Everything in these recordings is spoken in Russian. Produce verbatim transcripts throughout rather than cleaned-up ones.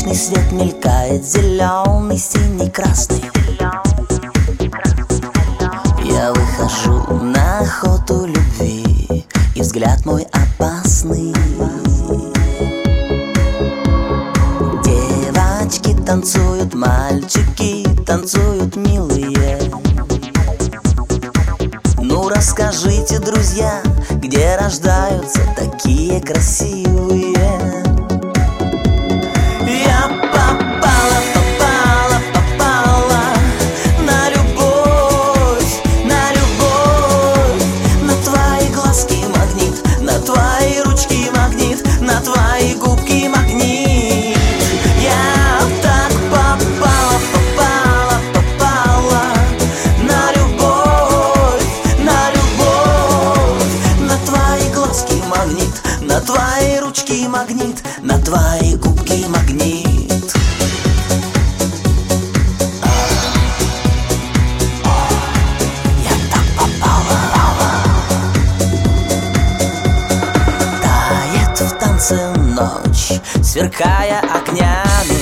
Солнечный свет мелькает, зеленый, синий, красный. Я выхожу на охоту любви, и взгляд мой опасный. Девочки танцуют, мальчики танцуют, милые. Ну расскажите, друзья, где рождаются такие красивые? Я попала, попала, попала на любовь, на любовь, на твои глазки магнит, на твои ручки магнит, на твои губки магнит. Я так попала, попала, попала на любовь, на любовь, на твои глазки магнит, на твои ручки магнит, на твои губки магнит. Я так попала. Тает в танце ночь, сверкая огнями.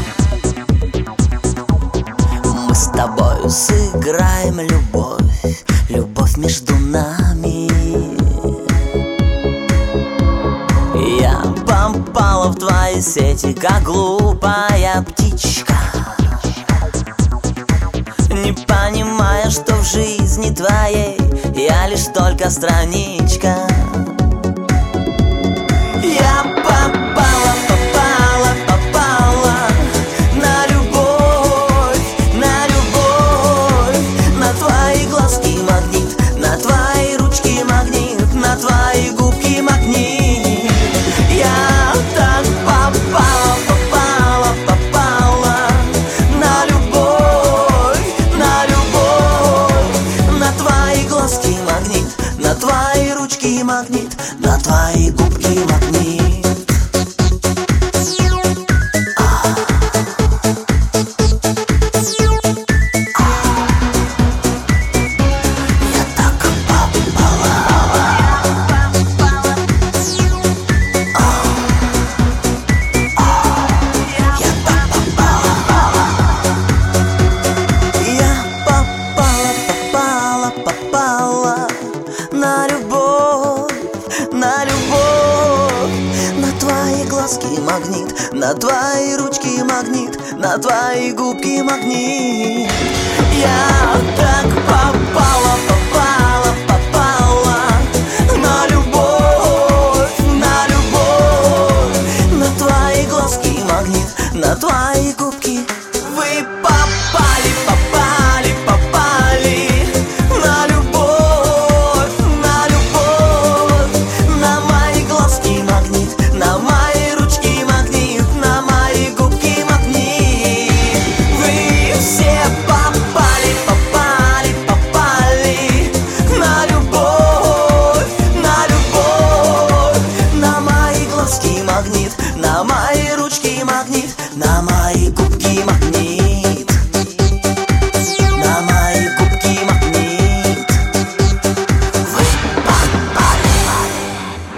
Мы с тобою сыграем любовь, любовь между нами. Я попала в твои сети, как глупая птичка, не понимая, что в жизни твоей я лишь только страничка. Я попала, попала, попала на любовь, на любовь, на твои глазки магнит, на твои ручки магнит, на твои губки магнит. Я так попала, попала, попала на любовь, на любовь, на твои глазки магнит, на твои ручки магнит, на твои губки магнит. На любовь, на любовь, на твои глазки магнит, на твои ручки магнит, на твои губки магнит. Я так попала, попала, попала на любовь, на любовь, на твои глазки магнит, на твои губки. Вы попали, попали, попали на любовь, на любовь, на мои глазки магнит, на мои ручки магнит, на мои губки магнит. Вы все попали, попали, попали на любовь, на любовь, на мои глазки магнит, на мои